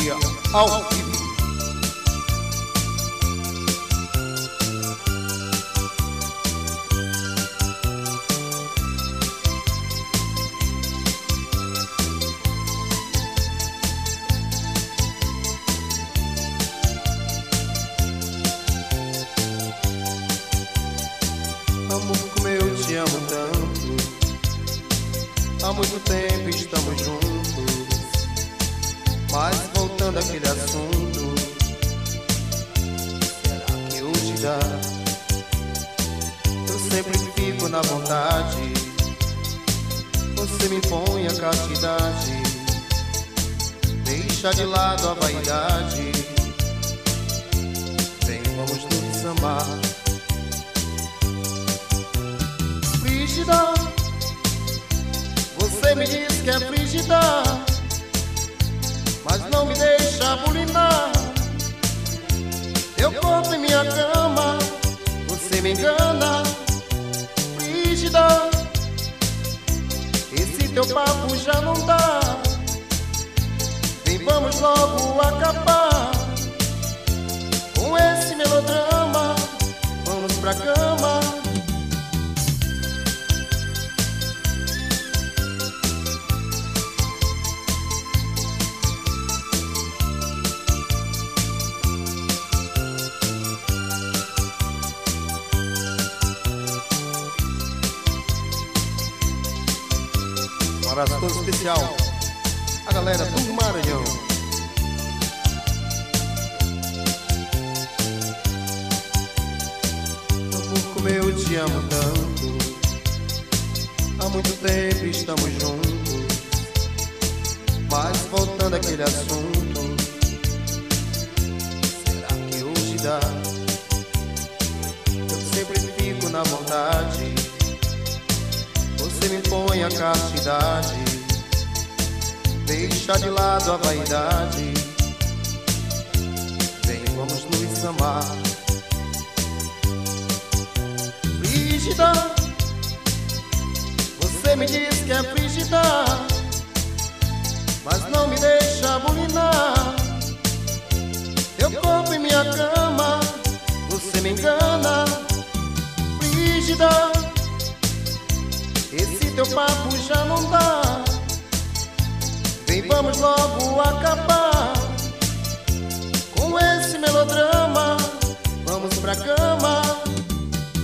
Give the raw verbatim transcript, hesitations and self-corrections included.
Poesia ao vivo. Amor, como eu te amo tanto, há muito tempo estamos juntos. Mas voltando àquele assunto, será que hoje dá? Eu sempre fico na vontade, você me impõe a castidade. Deixa de lado a vaidade, vem, vamos nos amar. Frígida, você me diz que é frígida, mas não me deixa bulinar. Eu corpo em minha cama, você me engana. Frígida, esse teu papo já não dá. Vem, vamos logo acabar com esse melodrama. Vamos pra cama. Um abraço todo especial a galera do Maranhão. Amor, como eu te amo tanto, há muito tempo estamos juntos. Mas voltando àquele assunto, será que hoje dá? Eu sempre fico na vontade, você me impõe a castidade. Deixa de lado a vaidade, vem, vamos nos amar. Frígida, você me diz que é frígida, mas não me deixa bulinar. Eu corpo em minha cama, você me engana. Frígida, esse teu papo já não dá. Vem, vamos logo acabar com esse melodrama. Vamos pra cama.